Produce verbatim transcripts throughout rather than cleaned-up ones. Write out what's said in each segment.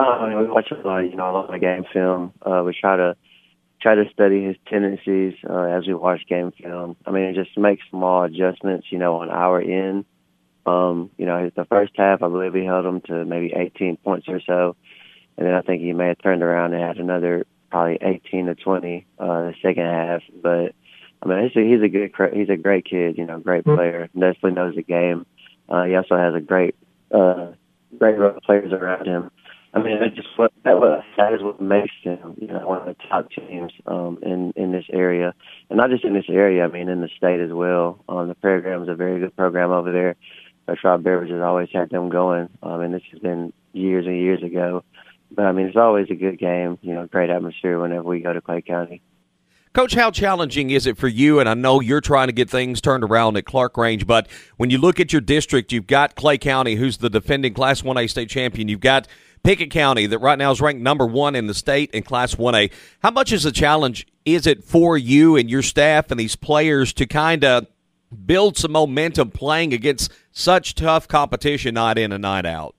Uh, I mean, we watch a lot, you know, a lot of game film. Uh, we try to try to study his tendencies uh, as we watch game film. I mean, just make small adjustments, you know, on our end. Um, you know, the first half, I believe we held him to maybe eighteen points or so, and then I think he may have turned around and had another probably eighteen to twenty uh, the second half. But I mean, he's a, he's a good, he's a great kid, you know, great player. Definitely knows the game. Uh, he also has a great, uh, great row of players around him. I mean, that just what that, what, that is what makes him, you know, one of the top teams um, in in this area, and not just in this area. I mean, in the state as well. Um, the program is a very good program over there. Schwab Beverage has always had them going, um, and this has been years and years ago. But I mean, it's always a good game. You know, great atmosphere whenever we go to Clay County. Coach, how challenging is it for you? And I know you're trying to get things turned around at Clarkrange, but when you look at your district, you've got Clay County, who's the defending Class one A state champion. You've got Pickett County, that right now is ranked number one in the state in Class one A. How much is a challenge is it for you and your staff and these players to kind of build some momentum playing against such tough competition night in and night out?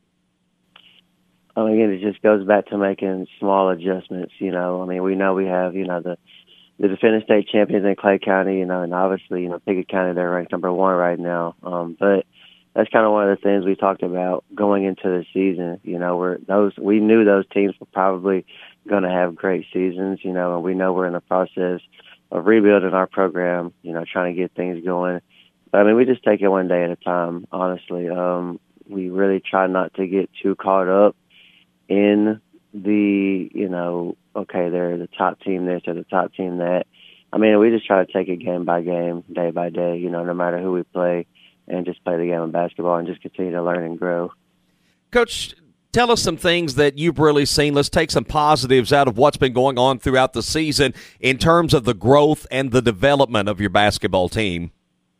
Um, again, it just goes back to making small adjustments. You know, I mean, we know we have, you know, the the defending state champions in Clay County, you know, and obviously, you know, Pickett County, they're ranked number one right now. Um, but that's kind of one of the things we talked about going into the season. You know, we're those we knew those teams were probably going to have great seasons. You know, and we know we're in the process of rebuilding our program. You know, trying to get things going. But I mean, we just take it one day at a time. Honestly, um, we really try not to get too caught up in the, you know, okay, they're the top team this or the top team that. I mean, we just try to take it game by game, day by day. You know, no matter who we play. And just play the game of basketball and just continue to learn and grow. Coach, tell us some things that you've really seen. Let's take some positives out of what's been going on throughout the season in terms of the growth and the development of your basketball team.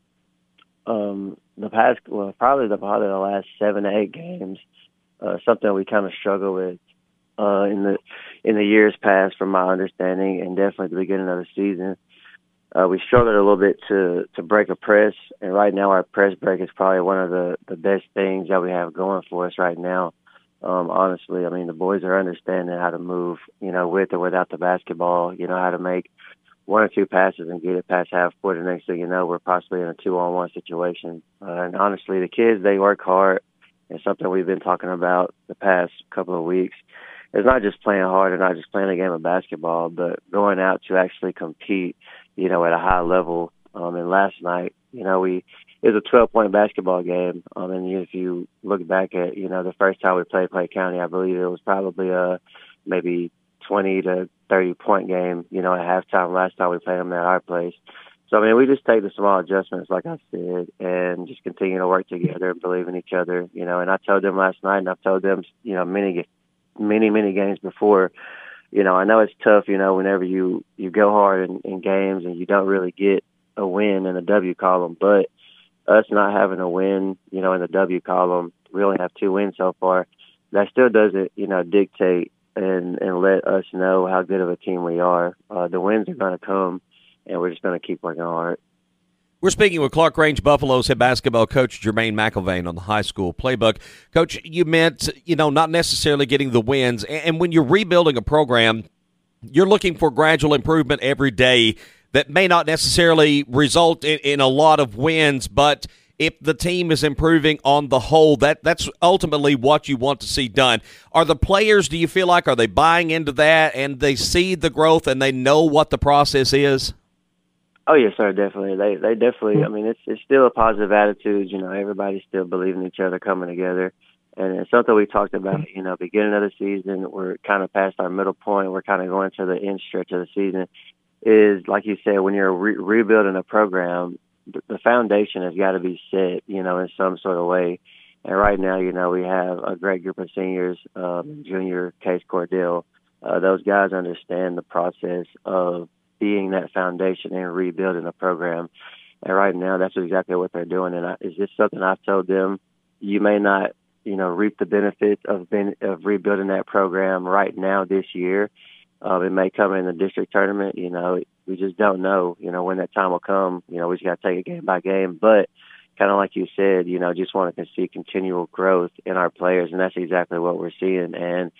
Um, the past, well, probably the probably the last seven to eight games, uh, something we kind of struggle with uh, in the in the years past, from my understanding, and definitely at the beginning of the season. Uh, we struggled a little bit to, to break a press, and right now our press break is probably one of the, the best things that we have going for us right now. Um, honestly, I mean, the boys are understanding how to move, you know, with or without the basketball, you know, how to make one or two passes and get it past half court. And next thing you know, we're possibly in a two-on-one situation. Uh, and honestly, the kids, they work hard. It's something we've been talking about the past couple of weeks. It's not just playing hard and not just playing a game of basketball, but going out to actually compete, you know, at a high level. Um, and last night, you know, we it was a twelve-point basketball game. Um, and if you look back at, you know, the first time we played Clay County, I believe it was probably a maybe twenty to thirty-point game, you know, at halftime last time we played them at our place. So, I mean, we just take the small adjustments, like I said, and just continue to work together and believe in each other, you know. And I told them last night, and I've told them, you know, many, many, many games before, you know, I know it's tough, you know, whenever you, you go hard in, in games and you don't really get a win in the W column. But us not having a win, you know, in the W column, we only have two wins so far. That still doesn't, you know, dictate and, and let us know how good of a team we are. Uh, the wins are going to come, and we're just going to keep working hard. We're speaking with Clarkrange Buffaloes head basketball coach Jermaine McIlvain on the high school playbook. Coach, you meant, you know, not necessarily getting the wins. And when you're rebuilding a program, you're looking for gradual improvement every day that may not necessarily result in, in a lot of wins, but if the team is improving on the whole, that that's ultimately what you want to see done. Are the players, do you feel like, are they buying into that and they see the growth and they know what the process is? Oh, yes, sir, definitely. They they definitely, I mean, it's it's still a positive attitude. You know, everybody's still believing in each other, coming together. And it's something we talked about, you know, beginning of the season. We're kind of past our middle point. We're kind of going to the end stretch of the season. Is, like you said, when you're re- rebuilding a program, the foundation has got to be set, you know, in some sort of way. And right now, you know, we have a great group of seniors, um, junior Case Cordell. Uh, those guys understand the process of being that foundation and rebuilding a program. And right now, that's exactly what they're doing. And I, it's just something I've told them. You may not, you know, reap the benefits of being, of rebuilding that program right now this year. Um, it may come in the district tournament. You know, we just don't know, you know, when that time will come. You know, we just got to take it game by game. But kind of like you said, you know, just want to see continual growth in our players, and that's exactly what we're seeing. And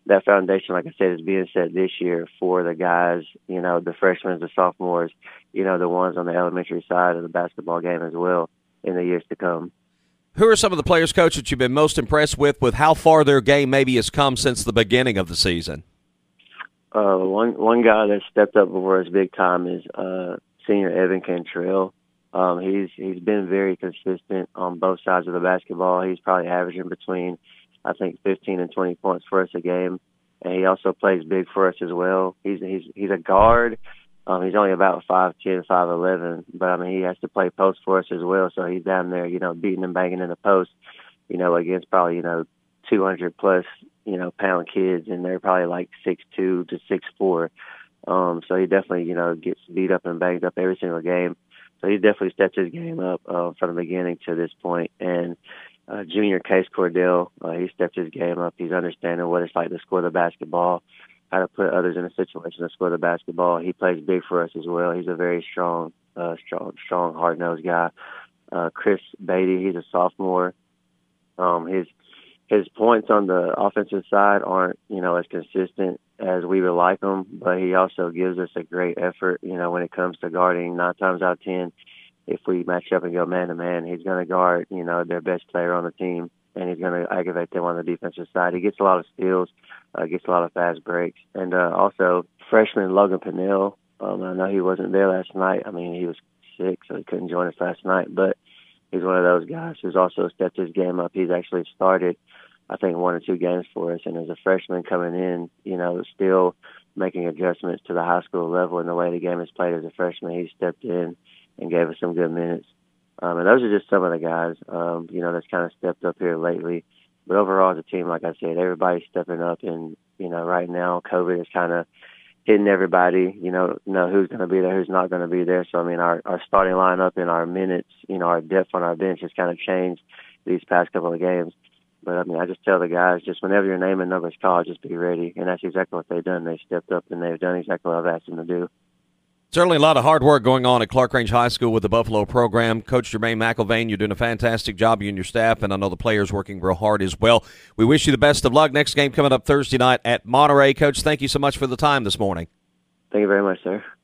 that foundation, like I said, is being set this year for the guys, you know, the freshmen, the sophomores, you know, the ones on the elementary side of the basketball game as well in the years to come. Who are some of the players, Coach, that you've been most impressed with, with how far their game maybe has come since the beginning of the season? Uh, one one guy that stepped up before his big time is uh, senior Evan Cantrell. Um, he's he's been very consistent on both sides of the basketball. He's probably averaging between, I think, fifteen and twenty points for us a game, and he also plays big for us as well. He's he's he's a guard. Um, he's only about five ten, five eleven, but I mean he has to play post for us as well. So he's down there, you know, beating and banging in the post, you know, against probably you know two hundred plus, you know, pound kids, and they're probably like six two to six four. Um, so he definitely, you know, gets beat up and banged up every single game. So he definitely stepped his game up uh, from the beginning to this point. And uh, junior Case Cordell, uh, he stepped his game up. He's understanding what it's like to score the basketball, how to put others in a situation to score the basketball. He plays big for us as well. He's a very strong, uh, strong, strong, hard-nosed guy. Uh, Chris Beatty, he's a sophomore. Um, his his points on the offensive side aren't, you know, as consistent as we would like them, but he also gives us a great effort, you know, when it comes to guarding. Nine times out of ten, if we match up and go man-to-man, he's going to guard, you know, their best player on the team, and he's going to aggravate them on the defensive side. He gets a lot of steals, uh, gets a lot of fast breaks. And uh, also, freshman Logan Pennell, um, I know he wasn't there last night. I mean, he was sick, so he couldn't join us last night, but he's one of those guys who's also stepped his game up. He's actually started, I think, one or two games for us, and as a freshman coming in, you know, still making adjustments to the high school level and the way the game is played as a freshman, he stepped in and gave us some good minutes. Um, and those are just some of the guys, um, you know, that's kind of stepped up here lately. But overall, as a team, like I said, everybody's stepping up, and, you know, right now COVID is kind of hitting everybody, you know, know who's going to be there, who's not going to be there. So, I mean, our, our starting lineup and our minutes, you know, our depth on our bench has kind of changed these past couple of games. But, I mean, I just tell the guys, just whenever your name and number is called, just be ready. And that's exactly what they've done. They stepped up, and they've done exactly what I've asked them to do. Certainly a lot of hard work going on at Clark-Range High School with the Buffalo program. Coach Jermaine McIlvaine, you're doing a fantastic job, you and your staff, and I know the players working real hard as well. We wish you the best of luck. Next game coming up Thursday night at Monterey. Coach, thank you so much for the time this morning. Thank you very much, sir.